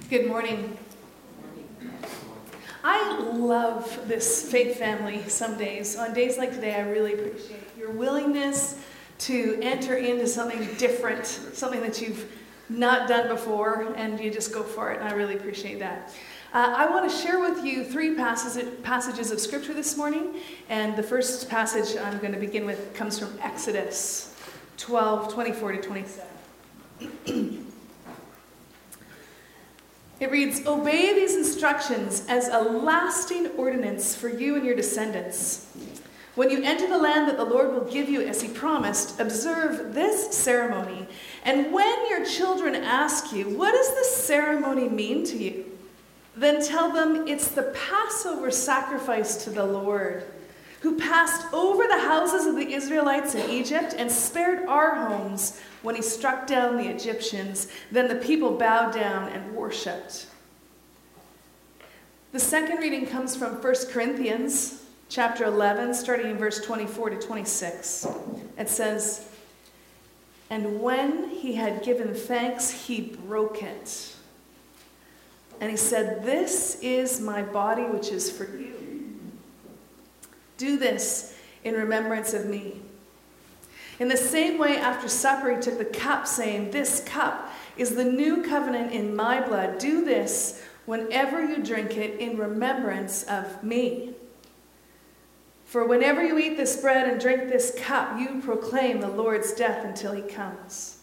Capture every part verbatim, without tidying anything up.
Good morning. I love this faith family some days. On days like today, I really appreciate your willingness to enter into something different, something that you've not done before, and you just go for it, and I really appreciate that. Uh, I want to share with you three passages, passages of Scripture this morning, and the first passage I'm going to begin with comes from Exodus twelve, twenty-four to twenty-seven. It reads, "Obey these instructions as a lasting ordinance for you and your descendants. When you enter the land that the Lord will give you as he promised, observe this ceremony. And when your children ask you, 'What does this ceremony mean to you?' then tell them it's the Passover sacrifice to the Lord, who passed over the houses of the Israelites in Egypt and spared our homes when he struck down the Egyptians. Then the people bowed down and worshipped." The second reading comes from First Corinthians chapter eleven, starting in verse twenty-four to twenty-six. It says, "And when he had given thanks, he broke it. And he said, 'This is my body, which is for you. Do this in remembrance of me.' In the same way, after supper, he took the cup, saying, 'This cup is the new covenant in my blood. Do this whenever you drink it in remembrance of me. For whenever you eat this bread and drink this cup, you proclaim the Lord's death until he comes.'"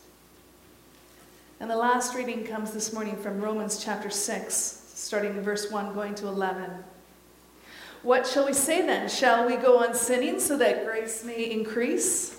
And the last reading comes this morning from Romans chapter six, starting in verse one, going to eleven. "What shall we say then? Shall we go on sinning so that grace may increase?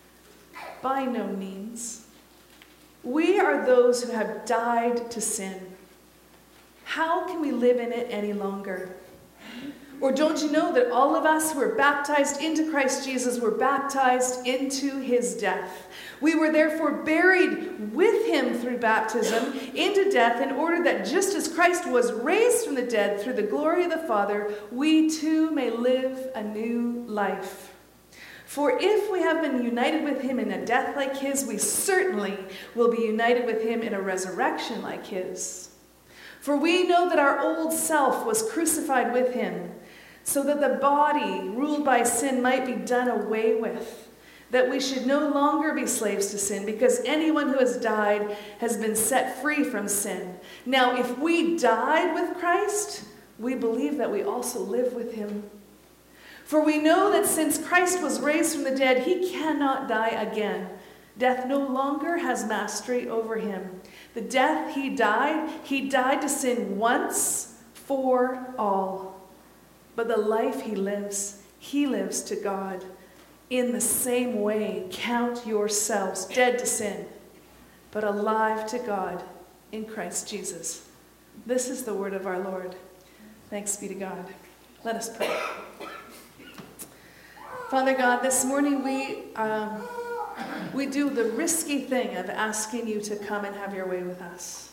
By no means. We are those who have died to sin. How can we live in it any longer? Or don't you know that all of us who were baptized into Christ Jesus were baptized into his death? We were therefore buried with him through baptism into death, in order that just as Christ was raised from the dead through the glory of the Father, we too may live a new life. For if we have been united with him in a death like his, we certainly will be united with him in a resurrection like his. For we know that our old self was crucified with him, so that the body ruled by sin might be done away with, that we should no longer be slaves to sin, because anyone who has died has been set free from sin. Now, if we died with Christ, we believe that we also live with him. For we know that since Christ was raised from the dead, he cannot die again. Death no longer has mastery over him. The death he died, he died to sin once for all. But the life he lives, he lives to God. In the same way, count yourselves dead to sin, but alive to God in Christ Jesus." This is the word of our Lord. Thanks be to God. Let us pray. Father God, this morning we um, we do the risky thing of asking you to come and have your way with us.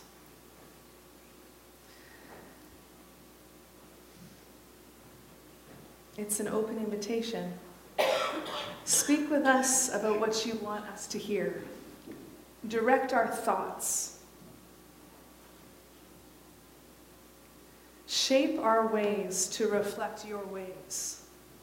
It's an open invitation. Speak with us about what you want us to hear. Direct our thoughts. Shape our ways to reflect your ways.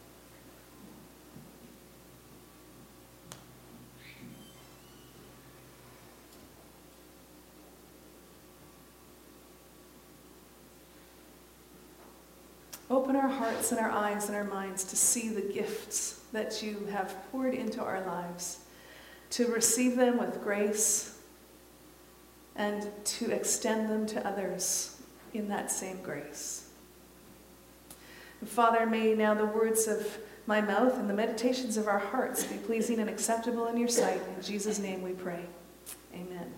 Open our hearts and our eyes and our minds to see the gifts that you have poured into our lives, to receive them with grace, and to extend them to others in that same grace. Father, may now the words of my mouth and the meditations of our hearts be pleasing and acceptable in your sight. In Jesus' name we pray. Amen.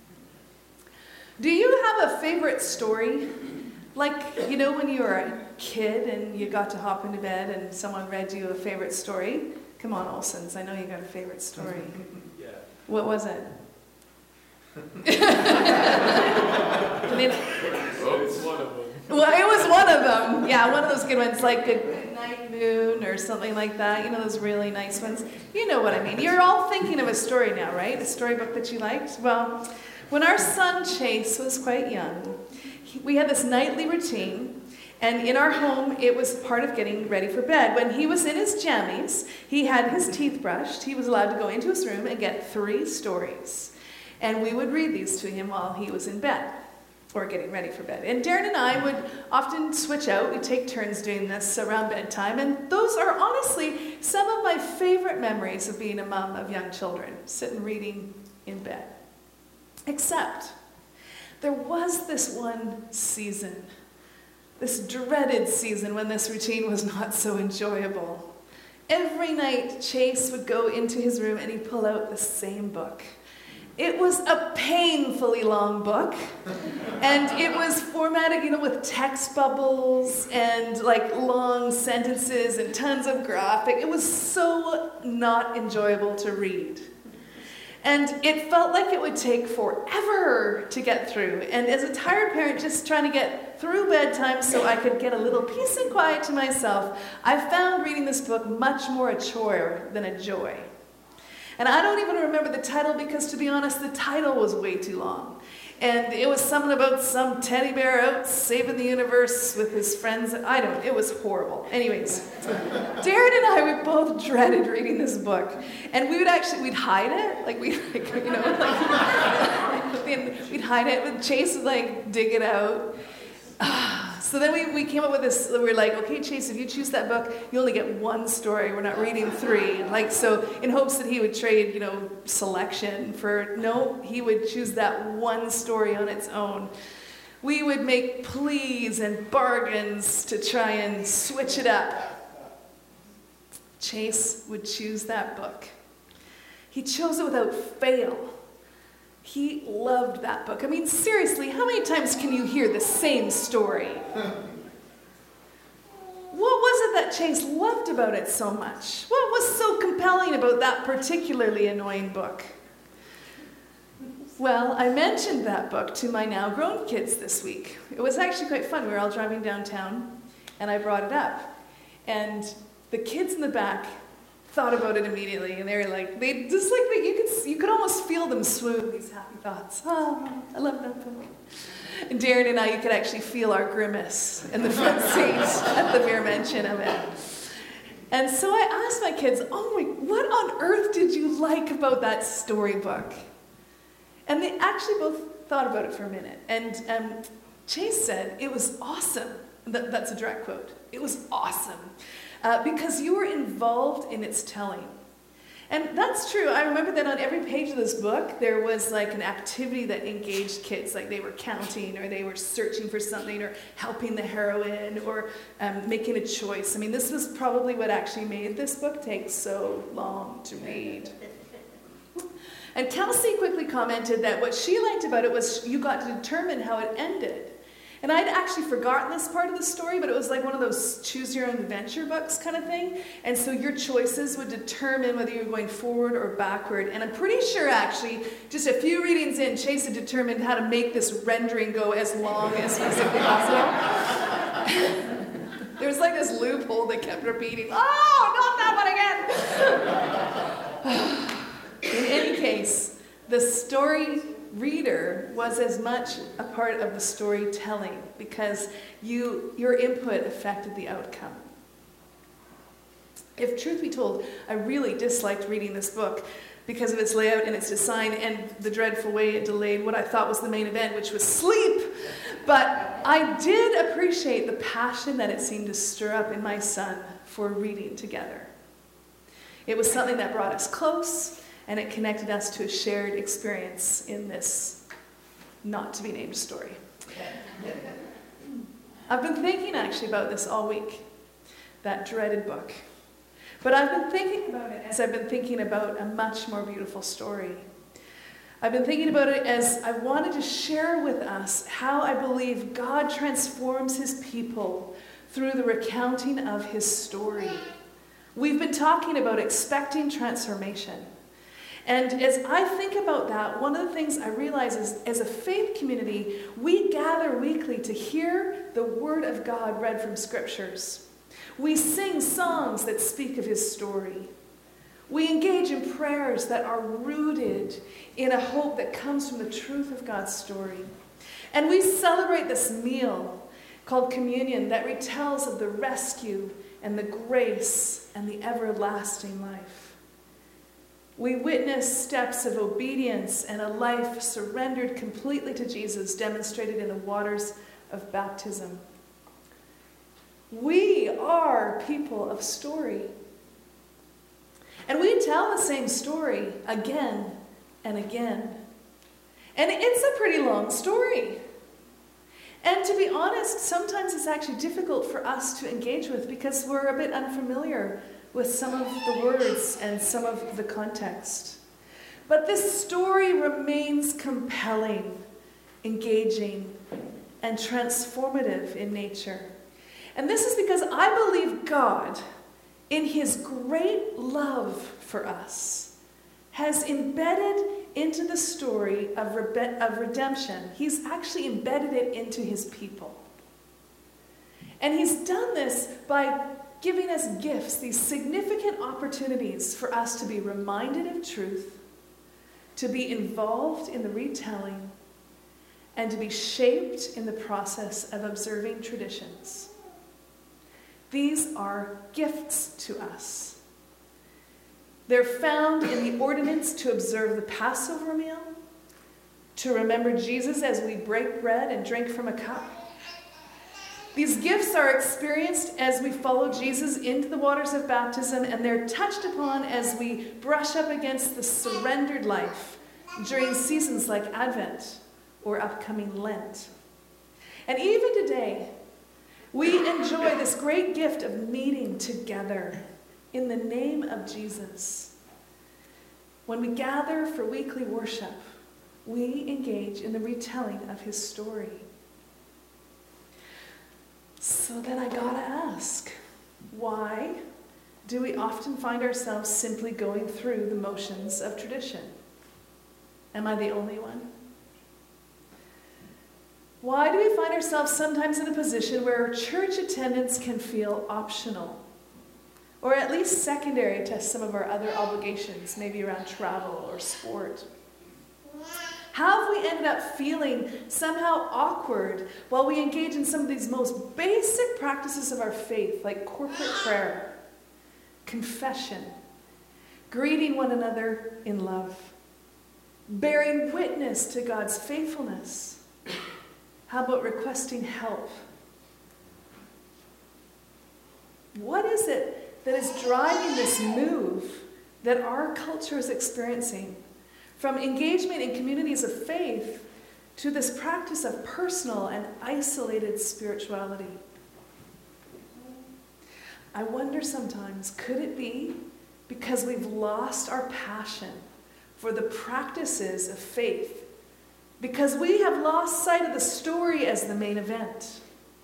Do you have a favorite story? Like, you know, when you were a kid and you got to hop into bed and someone read you a favorite story? Come on, Olsons, I know you got a favorite story. Yeah. What was it? Oh, it's one of them. Well, it was one of them. Yeah, one of those good ones, like a Good Night Moon or something like that. You know, those really nice ones. You know what I mean. You're all thinking of a story now, right? A storybook that you liked? Well, when our son Chase was quite young, he, we had this nightly routine, and in our home, it was part of getting ready for bed. When he was in his jammies, he had his teeth brushed, he was allowed to go into his room and get three stories. And we would read these to him while he was in bed, or getting ready for bed. And Darren and I would often switch out. We'd take turns doing this around bedtime. And those are honestly some of my favorite memories of being a mom of young children, sitting reading in bed. Except, there was this one season, this dreaded season when this routine was not so enjoyable. Every night, Chase would go into his room and he'd pull out the same book. It was a painfully long book, and it was formatted, you know, with text bubbles and like long sentences and tons of graphic. It was so not enjoyable to read. And it felt like it would take forever to get through. And as a tired parent just trying to get through bedtime so I could get a little peace and quiet to myself, I found reading this book much more a chore than a joy. And I don't even remember the title because, to be honest, the title was way too long. And it was something about some teddy bear out saving the universe with his friends. I don't, it was horrible. Anyways, Darren and I, we both dreaded reading this book. And we would actually, we'd hide it. Like, we'd, like, you know, like, we'd hide it. But Chase would, like, dig it out. So then we, we came up with this, we were like, okay, Chase, if you choose that book, you only get one story. We're not reading three. Like, so in hopes that he would trade, you know, selection for, no, he would choose that one story on its own. We would make pleas and bargains to try and switch it up. Chase would choose that book. He chose it without fail. He loved that book. I mean, seriously, how many times can you hear the same story? What was it that Chase loved about it so much? What was so compelling about that particularly annoying book? Well, I mentioned that book to my now grown kids this week. It was actually quite fun. We were all driving downtown, and I brought it up. And the kids in the back thought about it immediately, and they were like, they just like you could you could almost feel them swoon these happy thoughts. Oh, I love that book. And Darren and I, you could actually feel our grimace in the front seat at the mere mention of it. And so I asked my kids, "Oh my, what on earth did you like about that storybook?" And they actually both thought about it for a minute. And um, Chase said, "It was awesome." That, that's a direct quote. It was awesome. Uh, because you were involved in its telling. And that's true. I remember that on every page of this book, there was like an activity that engaged kids, like they were counting, or they were searching for something, or helping the heroine, or um, making a choice. I mean, this was probably what actually made this book take so long to read. And Kelsey quickly commented that what she liked about it was you got to determine how it ended. And I'd actually forgotten this part of the story, but it was like one of those choose your own adventure books kind of thing. And so your choices would determine whether you were going forward or backward. And I'm pretty sure actually, just a few readings in, Chase had determined how to make this rendering go as long as physically possible. There was like this loophole that kept repeating, oh, not that one again. In any case, the story reader was as much a part of the storytelling because you, your input affected the outcome. If truth be told, I really disliked reading this book because of its layout and its design and the dreadful way it delayed what I thought was the main event, which was sleep. But I did appreciate the passion that it seemed to stir up in my son for reading together. It was something that brought us close, and it connected us to a shared experience in this not-to-be-named story. I've been thinking actually about this all week, that dreaded book. But I've been thinking about it as I've been thinking about a much more beautiful story. I've been thinking about it as I wanted to share with us how I believe God transforms his people through the recounting of his story. We've been talking about expecting transformation. And as I think about that, one of the things I realize is, as a faith community, we gather weekly to hear the Word of God read from Scriptures. We sing songs that speak of his story. We engage in prayers that are rooted in a hope that comes from the truth of God's story. And we celebrate this meal called communion that retells of the rescue and the grace and the everlasting life. We witness steps of obedience and a life surrendered completely to Jesus demonstrated in the waters of baptism. We are people of story. And we tell the same story again and again. And it's a pretty long story. And to be honest, sometimes it's actually difficult for us to engage with because we're a bit unfamiliar with some of the words and some of the context. But this story remains compelling, engaging, and transformative in nature. And this is because I believe God, in his great love for us, has embedded into the story of, rebe- of redemption, he's actually embedded it into his people. And he's done this by giving us gifts, these significant opportunities for us to be reminded of truth, to be involved in the retelling, and to be shaped in the process of observing traditions. These are gifts to us. They're found in the ordinance to observe the Passover meal, to remember Jesus as we break bread and drink from a cup. These gifts are experienced as we follow Jesus into the waters of baptism, and they're touched upon as we brush up against the surrendered life during seasons like Advent or upcoming Lent. And even today, we enjoy this great gift of meeting together in the name of Jesus. When we gather for weekly worship, we engage in the retelling of his story. So then I gotta ask, why do we often find ourselves simply going through the motions of tradition? Am I the only one? Why do we find ourselves sometimes in a position where church attendance can feel optional, or at least secondary to some of our other obligations, maybe around travel or sport? How have we ended up feeling somehow awkward while we engage in some of these most basic practices of our faith, like corporate prayer, confession, greeting one another in love, bearing witness to God's faithfulness? How about requesting help? What is it that is driving this move that our culture is experiencing from engagement in communities of faith to this practice of personal and isolated spirituality? I wonder sometimes, could it be because we've lost our passion for the practices of faith? Because we have lost sight of the story as the main event.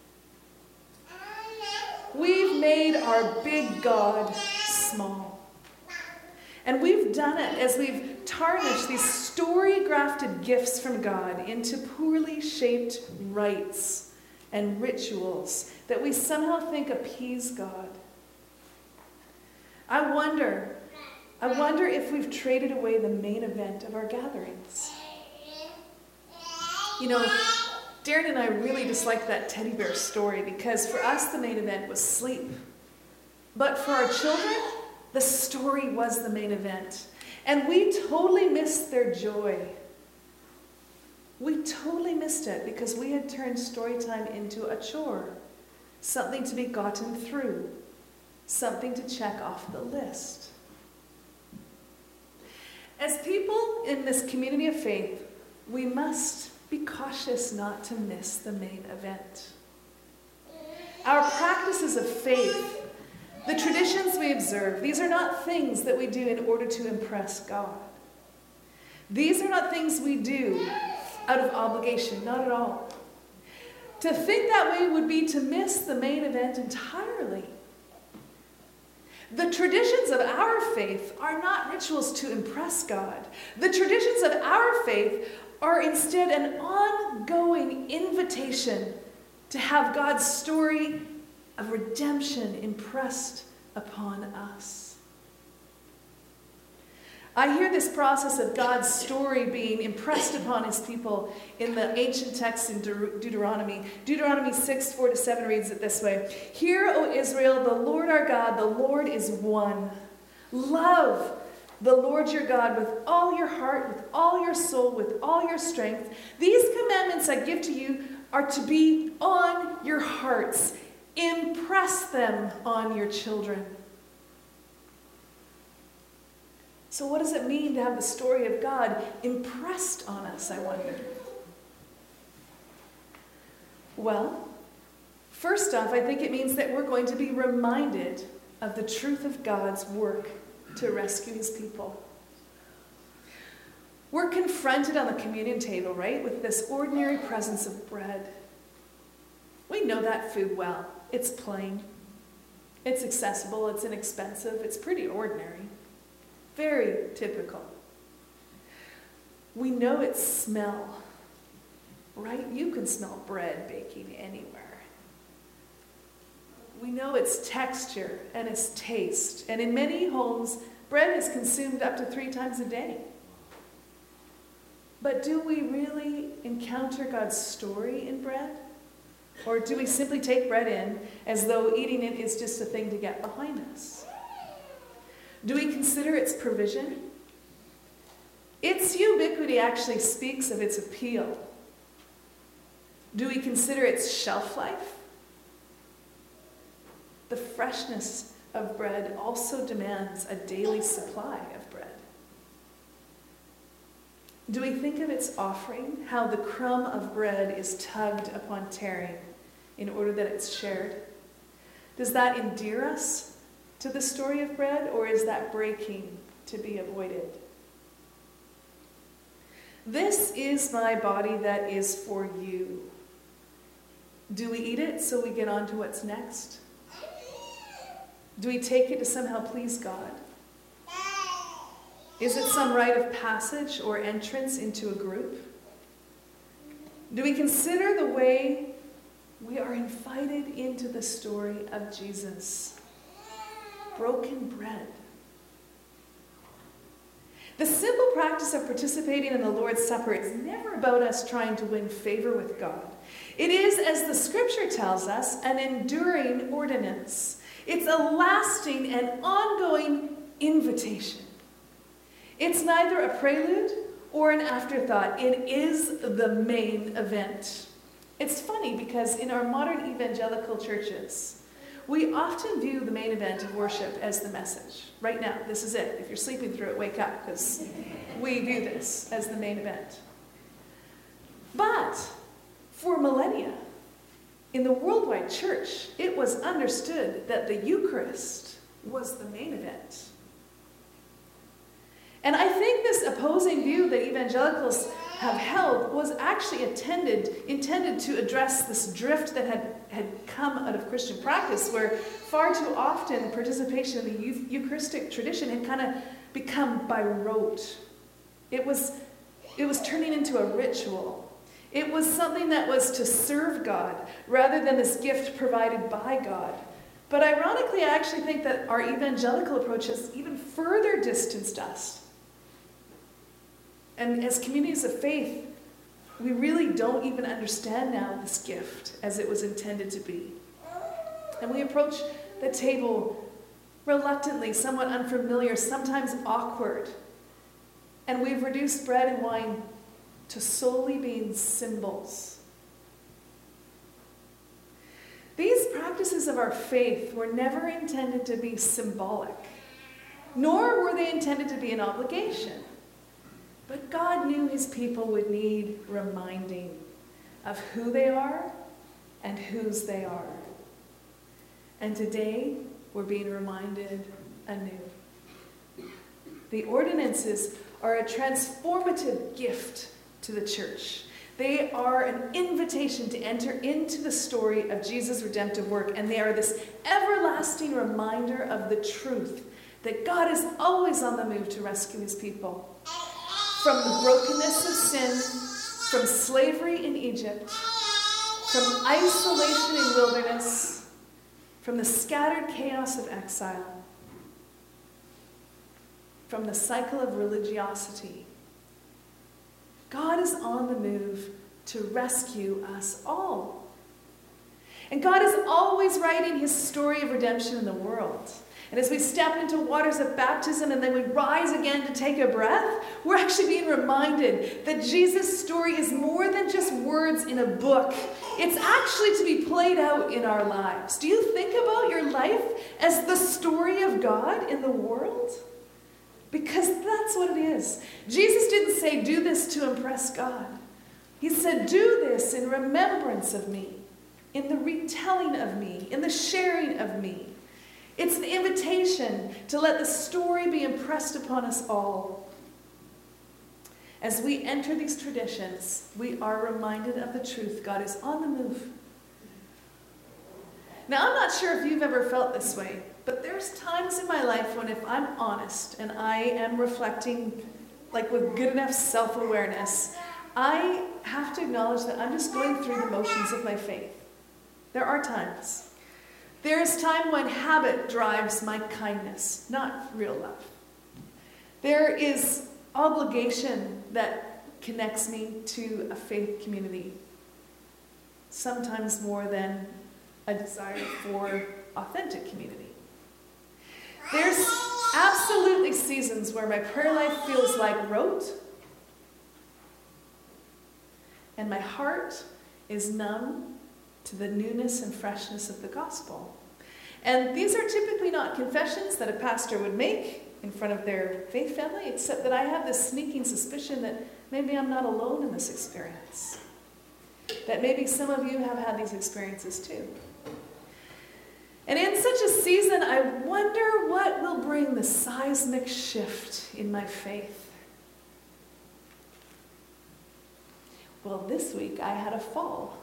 We've made our big God small. And we've done it as we've tarnished these story-grafted gifts from God into poorly shaped rites and rituals that we somehow think appease God. I wonder, I wonder if we've traded away the main event of our gatherings. You know, Darren and I really disliked that teddy bear story because for us the main event was sleep. But for our children, the story was the main event. And we totally missed their joy. We totally missed it because we had turned story time into a chore, something to be gotten through, something to check off the list. As people in this community of faith, we must be cautious not to miss the main event. Our practices of faith, the traditions we observe, these are not things that we do in order to impress God. These are not things we do out of obligation, not at all. To think that way would be to miss the main event entirely. The traditions of our faith are not rituals to impress God. The traditions of our faith are instead an ongoing invitation to have God's story of redemption impressed upon us. I hear this process of God's story being impressed upon his people in the ancient text in Deut- Deuteronomy. Deuteronomy six, four to seven reads it this way. Hear, O Israel, the Lord our God, the Lord is one. Love the Lord your God with all your heart, with all your soul, with all your strength. These commandments I give to you are to be on your hearts. Impress them on your children. So what does it mean to have the story of God impressed on us, I wonder? Well, first off, I think it means that we're going to be reminded of the truth of God's work to rescue his people. We're confronted on the communion table, right, with this ordinary presence of bread. We know that food well. It's plain. It's accessible. It's inexpensive. It's pretty ordinary. Very typical. We know its smell, right? You can smell bread baking anywhere. We know its texture and its taste. And in many homes, bread is consumed up to three times a day. But do we really encounter God's story in bread? Or do we simply take bread in as though eating it is just a thing to get behind us? Do we consider its provision? Its ubiquity actually speaks of its appeal. Do we consider its shelf life? The freshness of bread also demands a daily supply of bread. Do we think of its offering, how the crumb of bread is tugged upon tearing in order that it's shared? Does that endear us to the story of bread, or is that breaking to be avoided? This is my body that is for you. Do we eat it so we get on to what's next? Do we take it to somehow please God? Is it some rite of passage or entrance into a group? Do we consider the way we are invited into the story of Jesus? Broken bread. The simple practice of participating in the Lord's Supper is never about us trying to win favor with God. It is, as the scripture tells us, an enduring ordinance. It's a lasting and ongoing invitation. It's neither a prelude or an afterthought. It is the main event. It's funny because in our modern evangelical churches, we often view the main event of worship as the message. Right now, this is it. If you're sleeping through it, wake up, because we view this as the main event. But for millennia, in the worldwide church, it was understood that the Eucharist was the main event. And I think this opposing view that evangelicals have held was actually attended, intended to address this drift that had, had come out of Christian practice, where far too often participation in the Eucharistic tradition had kind of become by rote. It was, it was turning into a ritual. It was something that was to serve God rather than this gift provided by God. But ironically, I actually think that our evangelical approach has even further distanced us. And as communities of faith, we really don't even understand now this gift as it was intended to be. And we approach the table reluctantly, somewhat unfamiliar, sometimes awkward. And we've reduced bread and wine to solely being symbols. These practices of our faith were never intended to be symbolic, nor were they intended to be an obligation. But God knew his people would need reminding of who they are and whose they are. And today, we're being reminded anew. The ordinances are a transformative gift to the church. They are an invitation to enter into the story of Jesus' redemptive work, and they are this everlasting reminder of the truth that God is always on the move to rescue his people. From the brokenness of sin, from slavery in Egypt, from isolation in wilderness, from the scattered chaos of exile, from the cycle of religiosity. God is on the move to rescue us all. And God is always writing his story of redemption in the world. And as we step into waters of baptism and then we rise again to take a breath, we're actually being reminded that Jesus' story is more than just words in a book. It's actually to be played out in our lives. Do you think about your life as the story of God in the world? Because that's what it is. Jesus didn't say, do this to impress God. He said, do this in remembrance of me, in the retelling of me, in the sharing of me. It's an invitation to let the story be impressed upon us all. As we enter these traditions, we are reminded of the truth. God is on the move. Now, I'm not sure if you've ever felt this way, but there's times in my life when if I'm honest and I am reflecting like with good enough self-awareness, I have to acknowledge that I'm just going through the motions of my faith. There are times. There is time when habit drives my kindness, not real love. There is obligation that connects me to a faith community, sometimes more than a desire for authentic community. There's absolutely seasons where my prayer life feels like rote, and my heart is numb to the newness and freshness of the gospel. And these are typically not confessions that a pastor would make in front of their faith family, except that I have this sneaking suspicion that maybe I'm not alone in this experience. That maybe some of you have had these experiences too. And in such a season, I wonder what will bring the seismic shift in my faith. Well, this week I had a fall.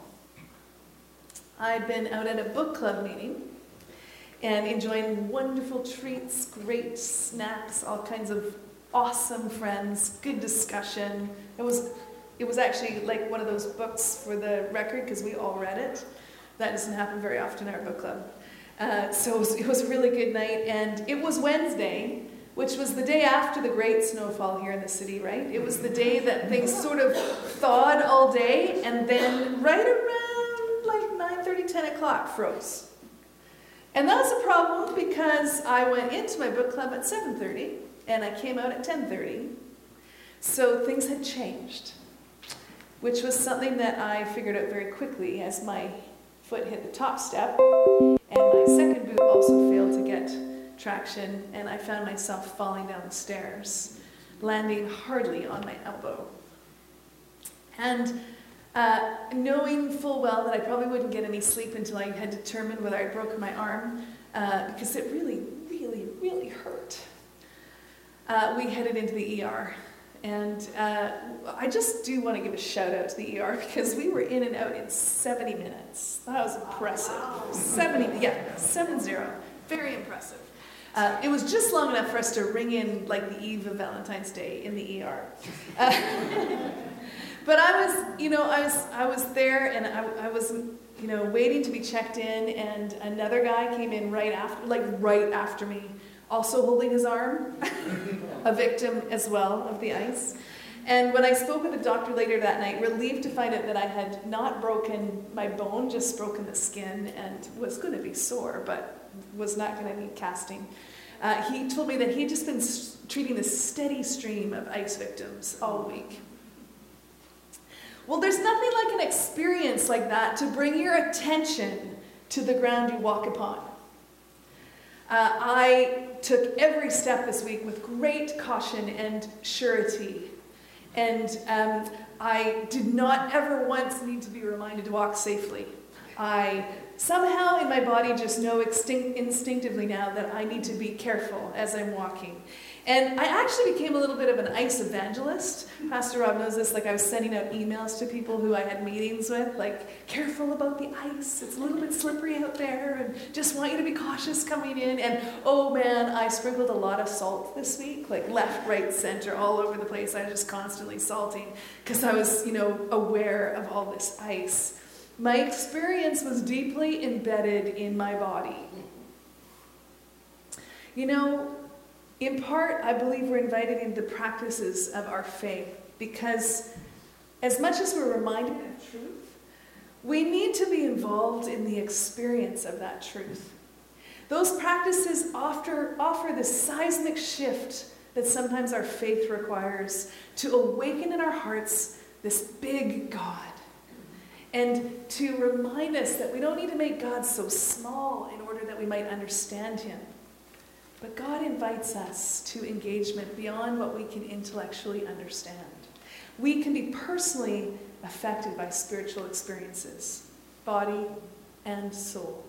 I'd been out at a book club meeting and enjoying wonderful treats, great snacks, all kinds of awesome friends, good discussion. It was, it was actually like one of those books for the record because we all read it. That doesn't happen very often in our book club. Uh, so it was, it was a really good night, and it was Wednesday, which was the day after the great snowfall here in the city, right? It was the day that things sort of thawed all day, and then right around like nine thirty, ten o'clock froze. And that was a problem because I went into my book club at seven thirty, and I came out at ten thirty. So things had changed, which was something that I figured out very quickly as my foot hit the top step, and my second boot also failed to get traction, and I found myself falling down the stairs, landing hardly on my elbow. And uh, knowing full well that I probably wouldn't get any sleep until I had determined whether I'd broken my arm, uh, because it really, really, really hurt, uh, we headed into the E R. And uh, I just do want to give a shout out to the E R because we were in and out in seventy minutes. That was impressive. seventy, yeah, seven zero. Very impressive. Uh, it was just long enough for us to ring in like the eve of Valentine's Day in the E R. Uh, but I was, you know, I was, I was there, and I, I was, you know, waiting to be checked in, and another guy came in right after, like right after me, also holding his arm, a victim as well of the ice. And when I spoke with the doctor later that night, relieved to find out that I had not broken my bone, just broken the skin, and was going to be sore, but was not going to need casting. Uh, he told me that he'd just been s- treating this steady stream of ice victims all week. Well, there's nothing like an experience like that to bring your attention to the ground you walk upon. Uh, I took every step this week with great caution and surety. And um, I did not ever once need to be reminded to walk safely. I somehow in my body just know extinct, instinctively now that I need to be careful as I'm walking. And I actually became a little bit of an ice evangelist. Pastor Rob knows this, like I was sending out emails to people who I had meetings with, like, careful about the ice, it's a little bit slippery out there, and just want you to be cautious coming in. And oh man, I sprinkled a lot of salt this week, like left, right, center, all over the place. I was just constantly salting, because I was, you know, aware of all this ice. My experience was deeply embedded in my body. You know, In part, I believe we're invited into the practices of our faith because as much as we're reminded of truth, we need to be involved in the experience of that truth. Those practices offer, offer the seismic shift that sometimes our faith requires to awaken in our hearts this big God. And to remind us that we don't need to make God so small in order that we might understand him. But God invites us to engagement beyond what we can intellectually understand. We can be personally affected by spiritual experiences, body and soul.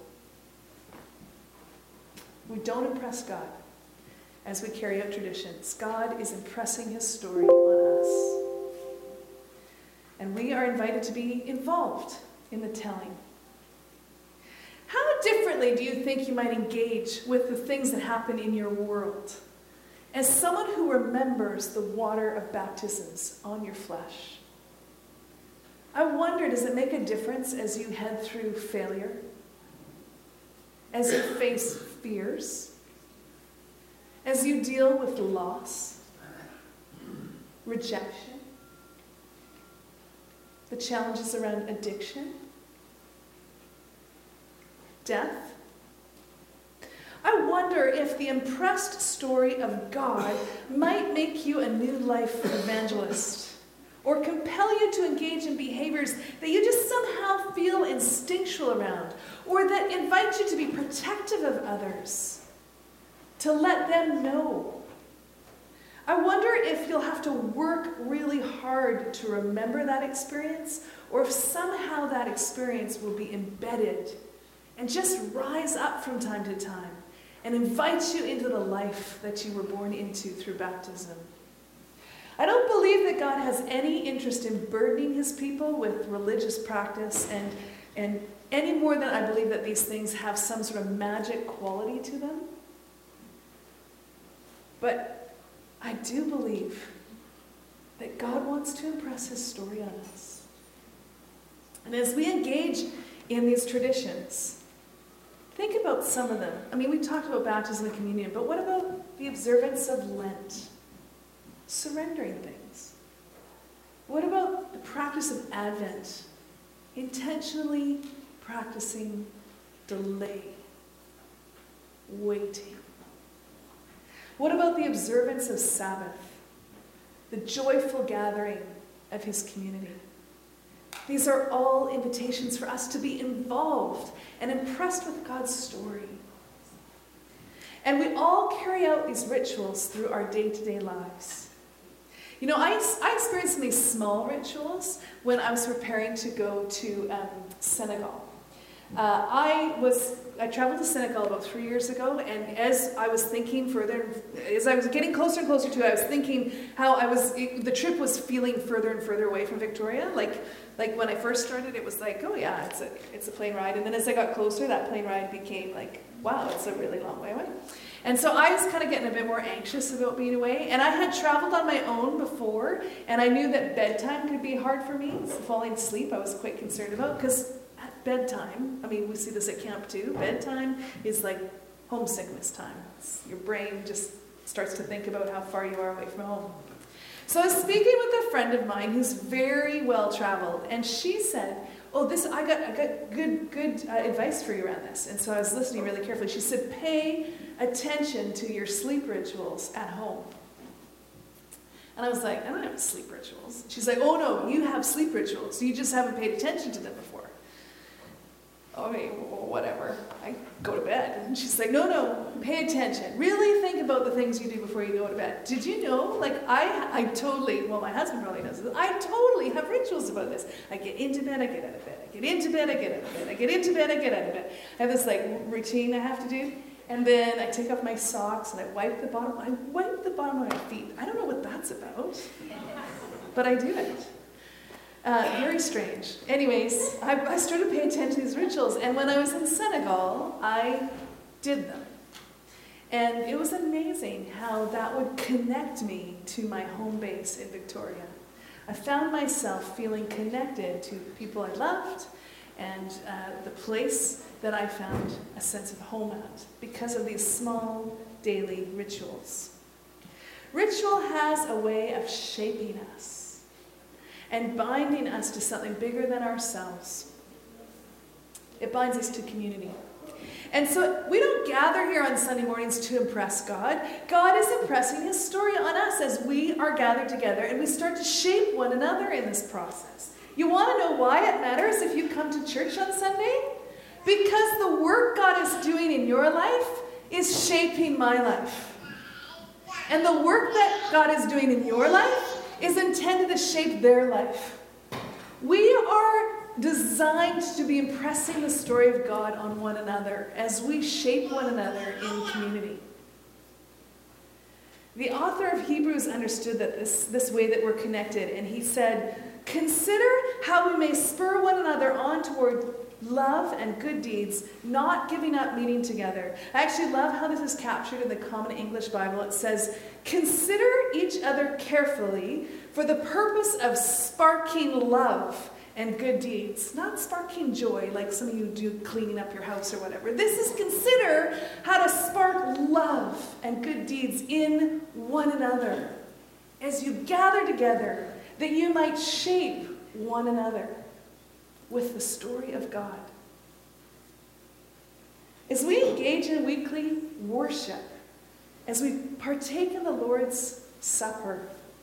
We don't impress God as we carry out traditions. God is impressing his story on us. And we are invited to be involved in the telling. How differently do you think you might engage with the things that happen in your world as someone who remembers the water of baptisms on your flesh? I wonder, does it make a difference as you head through failure? As you face fears? As you deal with loss? Rejection? The challenges around addiction? Death? I wonder if the impressed story of God might make you a new life evangelist, or compel you to engage in behaviors that you just somehow feel instinctual around, or that invite you to be protective of others, to let them know. I wonder if you'll have to work really hard to remember that experience, or if somehow that experience will be embedded and just rise up from time to time and invite you into the life that you were born into through baptism. I don't believe that God has any interest in burdening his people with religious practice and, and any more than I believe that these things have some sort of magic quality to them. But I do believe that God wants to impress his story on us. And as we engage in these traditions, think about some of them. I mean, we talked about baptism and communion, but what about the observance of Lent? Surrendering things. What about the practice of Advent? Intentionally practicing delay, waiting. What about the observance of Sabbath? The joyful gathering of his community. These are all invitations for us to be involved and impressed with God's story. And we all carry out these rituals through our day-to-day lives. You know, I, I experienced these small rituals when I was preparing to go to um, Senegal. Uh, I was I traveled to Senegal about three years ago, and as I was thinking further, as I was getting closer and closer to it, I was thinking how I was it, the trip was feeling further and further away from Victoria. Like like when I first started, it was like, oh yeah, it's a it's a plane ride, and then as I got closer, that plane ride became like, wow, it's a really long way away. And so I was kind of getting a bit more anxious about being away. And I had traveled on my own before, and I knew that bedtime could be hard for me. So falling asleep, I was quite concerned about, because at bedtime, I mean, we see this at camp too, bedtime is like homesickness time. It's, your brain just starts to think about how far you are away from home. So I was speaking with a friend of mine who's very well traveled, and she said, oh, this I got I got good good uh, advice for you around this. And so I was listening really carefully. She said, pay attention to your sleep rituals at home. And I was like, I don't have sleep rituals. She's like, oh no, you have sleep rituals. You just haven't paid attention to them before. I mean, whatever. I go to bed. And she's like, no, no, pay attention. Really think about the things you do before you go to bed. Did you know? Like, I I totally, well, my husband probably knows this. I totally have rituals about this. I get into bed, I get out of bed. I get into bed, I get out of bed. I get into bed, I get out of bed. I have this, like, routine I have to do. And then I take off my socks and I wipe the bottom. I wipe the bottom of my feet. I don't know what that's about. But I do it. Uh, very strange. Anyways, I, I started paying attention to these rituals, and when I was in Senegal, I did them. And it was amazing how that would connect me to my home base in Victoria. I found myself feeling connected to people I loved and uh, the place that I found a sense of home at because of these small daily rituals. Ritual has a way of shaping us and binding us to something bigger than ourselves. It binds us to community. And so we don't gather here on Sunday mornings to impress God. God is impressing his story on us as we are gathered together and we start to shape one another in this process. You want to know why it matters if you come to church on Sunday? Because the work God is doing in your life is shaping my life. And the work that God is doing in your life is intended to shape their life. We are designed to be impressing the story of God on one another as we shape one another in community. The author of Hebrews understood that this, this way that we're connected, and he said, "Consider how we may spur one another on toward love and good deeds, not giving up meeting together." I actually love how this is captured in the Common English Bible. It says, "Consider each other carefully for the purpose of sparking love and good deeds." Not sparking joy like some of you do cleaning up your house or whatever. This is consider how to spark love and good deeds in one another as you gather together that you might shape one another with the story of God. As we engage in weekly worship, as we partake in the Lord's Supper,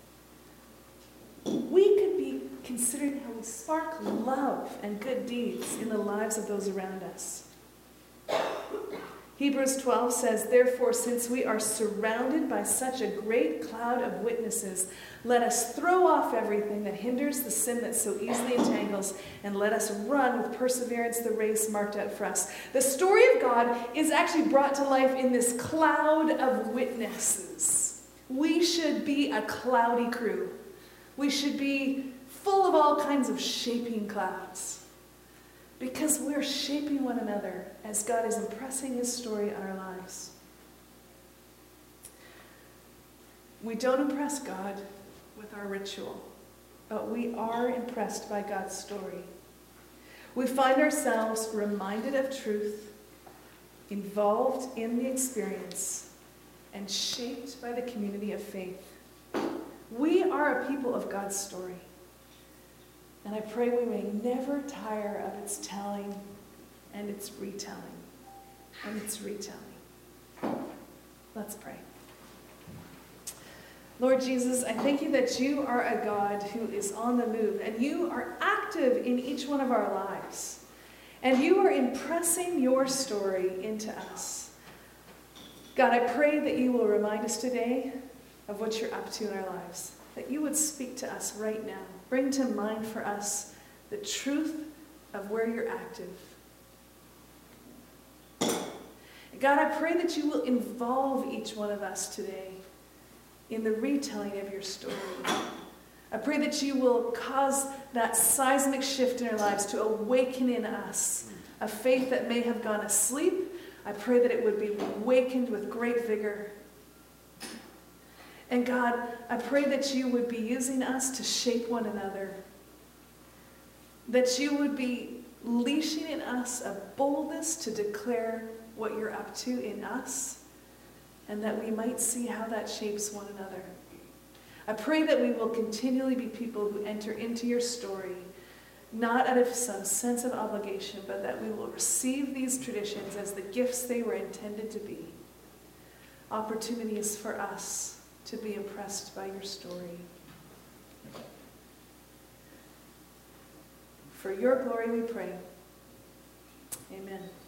we could be considering how we spark love and good deeds in the lives of those around us. Hebrews twelve says, "Therefore, since we are surrounded by such a great cloud of witnesses, let us throw off everything that hinders the sin that so easily entangles, and let us run with perseverance the race marked out for us." The story of God is actually brought to life in this cloud of witnesses. We should be a cloudy crew. We should be full of all kinds of shaping clouds. Because we're shaping one another as God is impressing his story on our lives. We don't impress God with our ritual, but we are impressed by God's story. We find ourselves reminded of truth, involved in the experience, and shaped by the community of faith. We are a people of God's story. And I pray we may never tire of its telling and its retelling and its retelling. Let's pray. Lord Jesus, I thank you that you are a God who is on the move and you are active in each one of our lives. And you are impressing your story into us. God, I pray that you will remind us today of what you're up to in our lives. That you would speak to us right now. Bring to mind for us the truth of where you're active. God, I pray that you will involve each one of us today in the retelling of your story. I pray that you will cause that seismic shift in our lives to awaken in us a faith that may have gone asleep. I pray that it would be awakened with great vigor. And God, I pray that you would be using us to shape one another. That you would be leashing in us a boldness to declare what you're up to in us, and that we might see how that shapes one another. I pray that we will continually be people who enter into your story, not out of some sense of obligation, but that we will receive these traditions as the gifts they were intended to be. Opportunities for us to be impressed by your story. For your glory we pray. Amen.